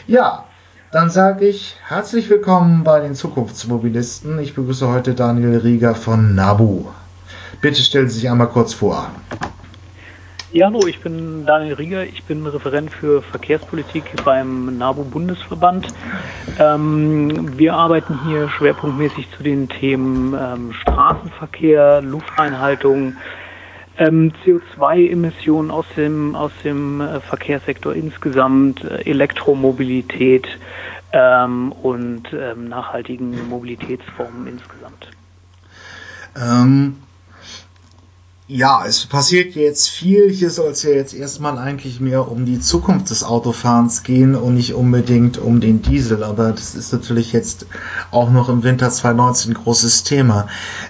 Ja, dann sage ich herzlich willkommen bei den Zukunftsmobilisten. Ich begrüße heute Daniel Rieger von NABU. Bitte stellen Sie sich einmal kurz vor. Ja, hallo, ich bin Daniel Rieger, ich bin Referent für Verkehrspolitik beim NABU-Bundesverband. Wir arbeiten hier schwerpunktmäßig zu den Themen Straßenverkehr, Luftreinhaltung, CO2-Emissionen aus dem Verkehrssektor insgesamt, Elektromobilität und nachhaltigen Mobilitätsformen insgesamt. Ja, es passiert jetzt viel. Hier soll es ja jetzt erstmal eigentlich mehr um die Zukunft des Autofahrens gehen und nicht unbedingt um den Diesel. Aber das ist natürlich jetzt auch noch im Winter 2019 ein großes Thema.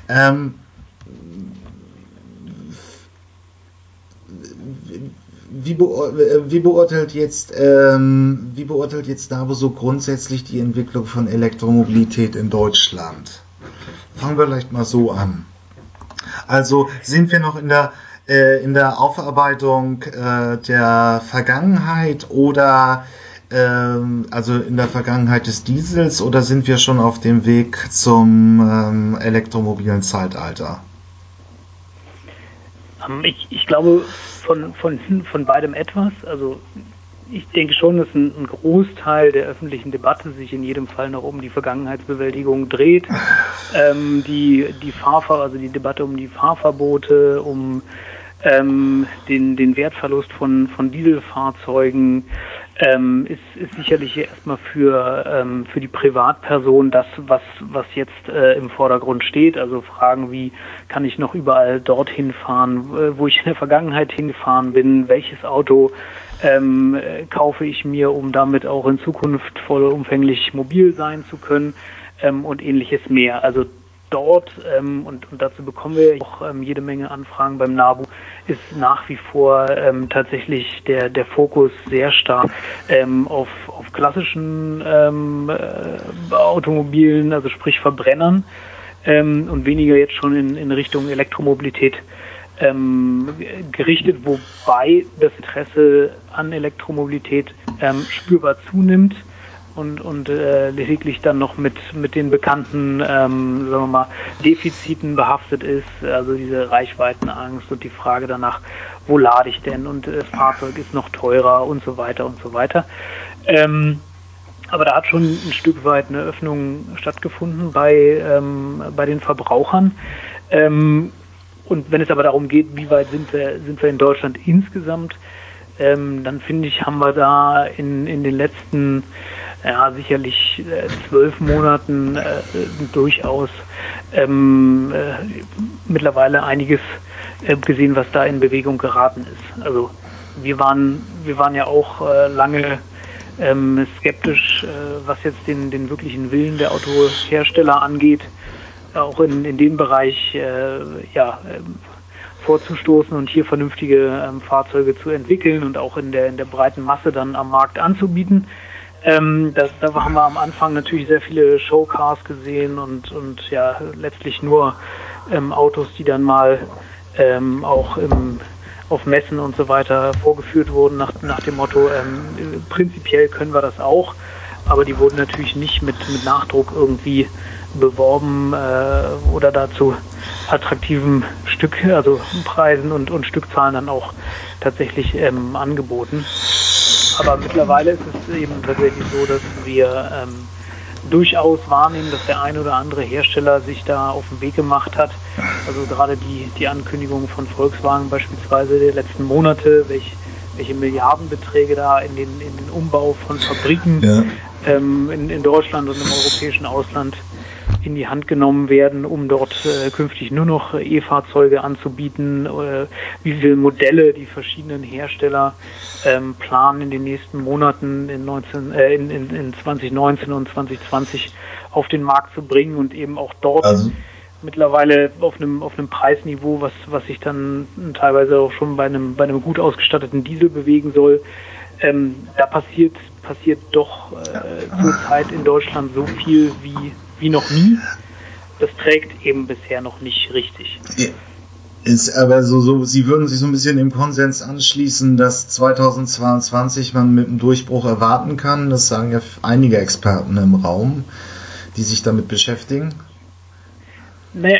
Wie beurteilt jetzt NABU so grundsätzlich die Entwicklung von Elektromobilität in Deutschland? Fangen wir vielleicht mal so an. Also sind wir noch in der Aufarbeitung der Vergangenheit oder also in der Vergangenheit des Diesels, oder sind wir schon auf dem Weg zum elektromobilen Zeitalter? Ich glaube von beidem etwas. Also ich denke schon, dass ein Großteil der öffentlichen Debatte sich in jedem Fall noch um die Vergangenheitsbewältigung dreht. Die Debatte um die Fahrverbote, um den Wertverlust von Dieselfahrzeugen ist sicherlich erstmal für die Privatperson das, was jetzt im Vordergrund steht. Also Fragen wie, kann ich noch überall dorthin fahren, wo ich in der Vergangenheit hingefahren bin, welches Auto kaufe ich mir, um damit auch in Zukunft vollumfänglich mobil sein zu können und ähnliches mehr. Also dort, und dazu bekommen wir auch jede Menge Anfragen beim NABU, ist nach wie vor tatsächlich der Fokus sehr stark auf klassischen Automobilen, also sprich Verbrennern, und weniger jetzt schon in Richtung Elektromobilität gerichtet, wobei das Interesse an Elektromobilität spürbar zunimmt und lediglich dann noch mit den bekannten, sagen wir mal, Defiziten behaftet ist, also diese Reichweitenangst und die Frage danach, wo lade ich denn, und das Fahrzeug ist noch teurer und so weiter und so weiter. Aber da hat schon ein Stück weit eine Öffnung stattgefunden bei den Verbrauchern. Und wenn es aber darum geht, wie weit sind wir in Deutschland insgesamt, dann finde ich, haben wir da in den letzten sicherlich 12 Monaten durchaus mittlerweile einiges gesehen, was da in Bewegung geraten ist. Also wir waren ja auch lange skeptisch, was jetzt den wirklichen Willen der Autohersteller angeht, auch in dem Bereich vorzustoßen und hier vernünftige Fahrzeuge zu entwickeln und auch in der breiten Masse dann am Markt anzubieten. Da haben wir am Anfang natürlich sehr viele Showcars gesehen und letztlich nur Autos, die dann mal auch auf Messen und so weiter vorgeführt wurden nach dem Motto, prinzipiell können wir das auch, aber die wurden natürlich nicht mit Nachdruck irgendwie beworben oder dazu attraktiven also Preisen und Stückzahlen dann auch tatsächlich angeboten. Aber mittlerweile ist es eben tatsächlich so, dass wir durchaus wahrnehmen, dass der ein oder andere Hersteller sich da auf den Weg gemacht hat. Also gerade die Ankündigung von Volkswagen beispielsweise der letzten Monate, welche Milliardenbeträge da in den Umbau von Fabriken in Deutschland und im europäischen Ausland in die Hand genommen werden, um dort künftig nur noch E-Fahrzeuge anzubieten, wie viele Modelle die verschiedenen Hersteller planen in den nächsten Monaten in 2019 und 2020 auf den Markt zu bringen und eben auch dort mittlerweile auf einem Preisniveau, was sich dann teilweise auch schon bei einem gut ausgestatteten Diesel bewegen soll. Da passiert doch zurzeit in Deutschland so viel wie noch nie. Das trägt eben bisher noch nicht richtig. Ist aber so, Sie würden sich so ein bisschen im Konsens anschließen, dass 2022 man mit einem Durchbruch erwarten kann. Das sagen ja einige Experten im Raum, die sich damit beschäftigen. Naja,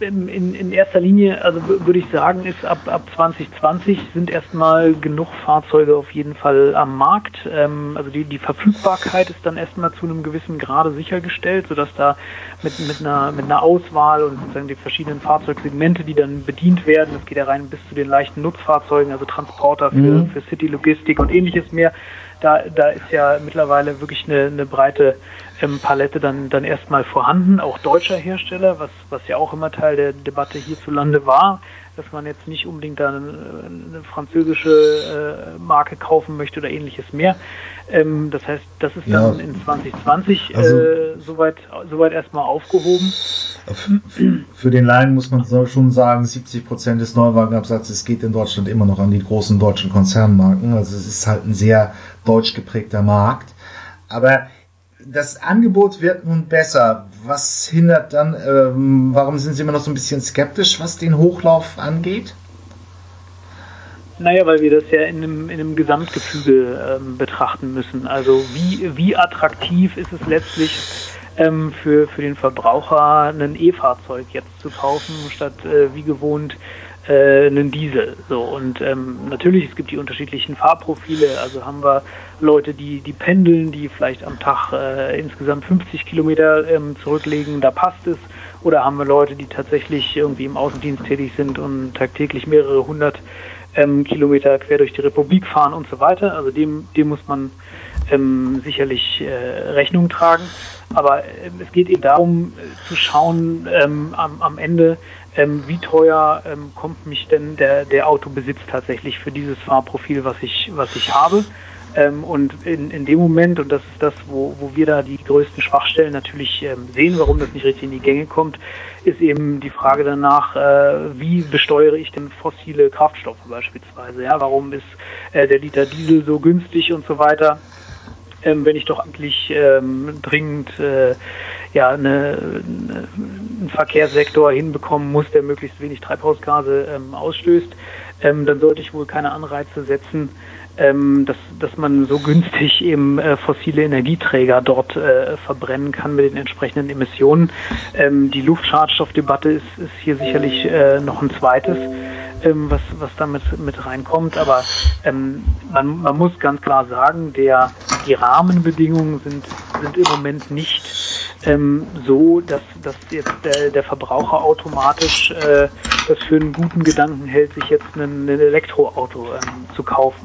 in erster Linie, also würde ich sagen, ist ab 2020 sind erstmal genug Fahrzeuge auf jeden Fall am Markt. Also die Verfügbarkeit ist dann erstmal zu einem gewissen Grade sichergestellt, sodass da mit einer Auswahl und sozusagen die verschiedenen Fahrzeugsegmente, die dann bedient werden, das geht ja rein bis zu den leichten Nutzfahrzeugen, also Transporter für City-Logistik und ähnliches mehr. Da ist ja mittlerweile wirklich eine breite Palette dann erstmal vorhanden, auch deutscher Hersteller, was ja auch immer Teil der Debatte hierzulande war, dass man jetzt nicht unbedingt da eine französische Marke kaufen möchte oder ähnliches mehr. Das heißt, das ist dann in 2020 soweit erstmal aufgehoben. Für den Laien muss man schon sagen, 70% des Neuwagenabsatzes geht in Deutschland immer noch an die großen deutschen Konzernmarken. Also es ist halt ein sehr deutsch geprägter Markt. Aber das Angebot wird nun besser. Was hindert dann, warum sind Sie immer noch so ein bisschen skeptisch, was den Hochlauf angeht? Naja, weil wir das ja in einem Gesamtgefüge betrachten müssen. Also wie attraktiv ist es letztlich für den Verbraucher, ein E-Fahrzeug jetzt zu kaufen, statt wie gewohnt einen Diesel. So, und natürlich, es gibt die unterschiedlichen Fahrprofile, also haben wir Leute, die pendeln, die vielleicht am Tag insgesamt 50 Kilometer zurücklegen, da passt es, oder haben wir Leute, die tatsächlich irgendwie im Außendienst tätig sind und tagtäglich mehrere hundert Kilometer quer durch die Republik fahren und so weiter, also dem muss man sicherlich Rechnung tragen, aber es geht eben darum zu schauen am Ende, wie teuer kommt mich denn der Autobesitz tatsächlich für dieses Fahrprofil, was ich habe. Und in dem Moment, und das ist das, wo wir da die größten Schwachstellen natürlich sehen, warum das nicht richtig in die Gänge kommt, ist eben die Frage danach, wie besteuere ich denn fossile Kraftstoffe beispielsweise. Ja, warum ist der Liter Diesel so günstig und so weiter, wenn ich doch eigentlich dringend einen Verkehrssektor hinbekommen muss, der möglichst wenig Treibhausgase ausstößt, dann sollte ich wohl keine Anreize setzen, dass man so günstig eben fossile Energieträger dort verbrennen kann mit den entsprechenden Emissionen. Die Luftschadstoffdebatte ist hier sicherlich noch ein zweites, was damit mit reinkommt, aber man muss ganz klar sagen, die Rahmenbedingungen sind im Moment nicht so, dass jetzt der Verbraucher automatisch das für einen guten Gedanken hält, sich jetzt ein Elektroauto zu kaufen.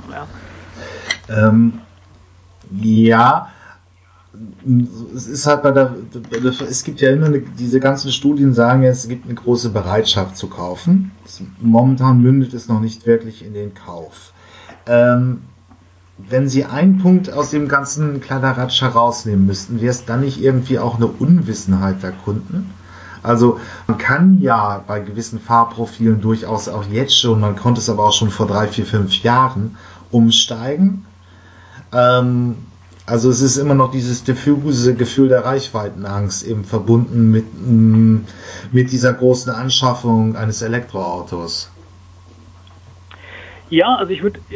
Ja, es ist halt es gibt ja immer diese ganzen Studien sagen ja, es gibt eine große Bereitschaft zu kaufen. Momentan mündet es noch nicht wirklich in den Kauf. Wenn Sie einen Punkt aus dem ganzen Kladderadatsch herausnehmen müssten, wäre es dann nicht irgendwie auch eine Unwissenheit der Kunden? Also man kann ja bei gewissen Fahrprofilen durchaus auch jetzt schon, man konnte es aber auch schon vor 3, 4, 5 Jahren umsteigen. Also es ist immer noch dieses diffuse Gefühl der Reichweitenangst eben verbunden mit dieser großen Anschaffung eines Elektroautos. Ja, also ich würde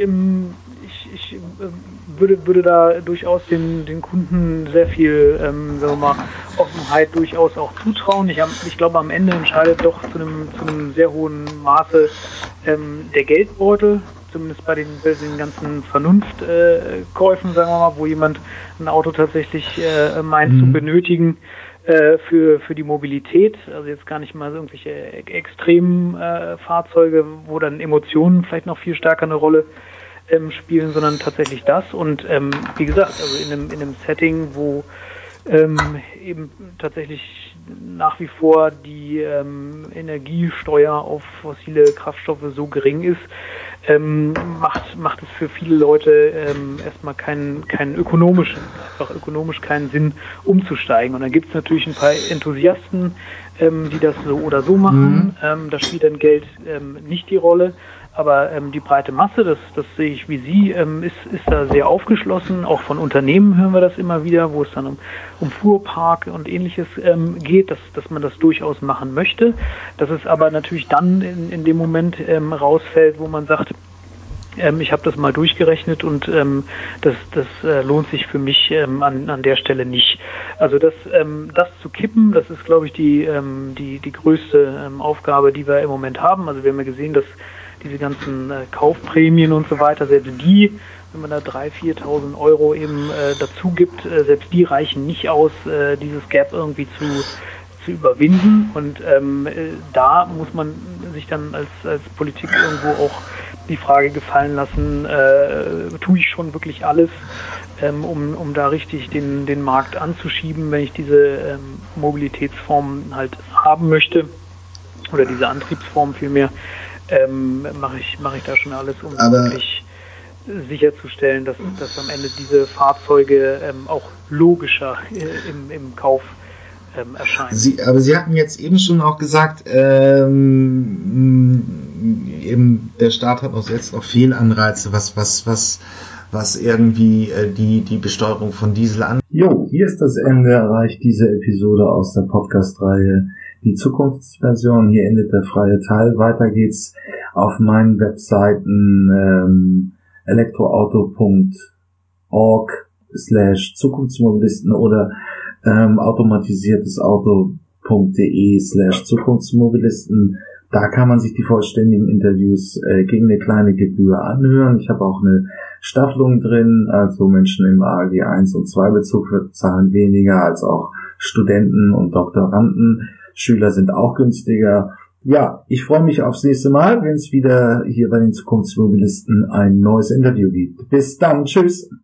da durchaus den Kunden sehr viel sagen wir mal, Offenheit durchaus auch zutrauen. Ich glaube, am Ende entscheidet doch zu einem sehr hohen Maße der Geldbeutel, zumindest bei den ganzen Vernunftkäufen, sagen wir mal, wo jemand ein Auto tatsächlich meint zu benötigen für die Mobilität. Also jetzt gar nicht mal so irgendwelche extremen Fahrzeuge, wo dann Emotionen vielleicht noch viel stärker eine Rolle spielen, sondern tatsächlich das. Und wie gesagt, also in einem Setting, wo eben tatsächlich nach wie vor die Energiesteuer auf fossile Kraftstoffe so gering ist, macht es für viele Leute erstmal keinen ökonomisch keinen Sinn umzusteigen. Und dann gibt es natürlich ein paar Enthusiasten, die das so oder so machen. Da spielt dann Geld nicht die Rolle. Aber die breite Masse, das sehe ich wie Sie, ist da sehr aufgeschlossen. Auch von Unternehmen hören wir das immer wieder, wo es dann um Fuhrpark und Ähnliches geht, dass man das durchaus machen möchte. Dass es aber natürlich dann in dem Moment rausfällt, wo man sagt, ich habe das mal durchgerechnet und das lohnt sich für mich an der Stelle nicht. Also das zu kippen, das ist, glaube ich, die größte Aufgabe, die wir im Moment haben. Also wir haben ja gesehen, dass diese ganzen Kaufprämien und so weiter, selbst die, wenn man da 3.000, 4.000 Euro eben dazu gibt, selbst die reichen nicht aus, dieses Gap irgendwie zu überwinden. Und da muss man sich dann als Politik irgendwo auch die Frage gefallen lassen, tue ich schon wirklich alles, um da richtig den Markt anzuschieben, wenn ich diese Mobilitätsform halt haben möchte, oder diese Antriebsform vielmehr, mache ich da schon alles, um wirklich sicherzustellen, dass am Ende diese Fahrzeuge auch logischer im Kauf erscheinen. Sie hatten jetzt eben schon auch gesagt, eben der Staat hat jetzt noch Fehlanreize, was irgendwie die Besteuerung von Diesel an. Jo, hier ist das Ende erreicht diese Episode aus der Podcast-Reihe Die Zukunftsversion. Hier endet der freie Teil. Weiter geht's auf meinen Webseiten elektroauto.org/Zukunftsmobilisten oder automatisiertesauto.de/Zukunftsmobilisten. Da kann man sich die vollständigen Interviews gegen eine kleine Gebühr anhören. Ich habe auch eine Staffelung drin, also Menschen im AG 1 und 2 Bezug zahlen weniger als auch Studenten und Doktoranden. Schüler sind auch günstiger. Ja, ich freue mich aufs nächste Mal, wenn es wieder hier bei den Zukunftsmobilisten ein neues Interview gibt. Bis dann, tschüss!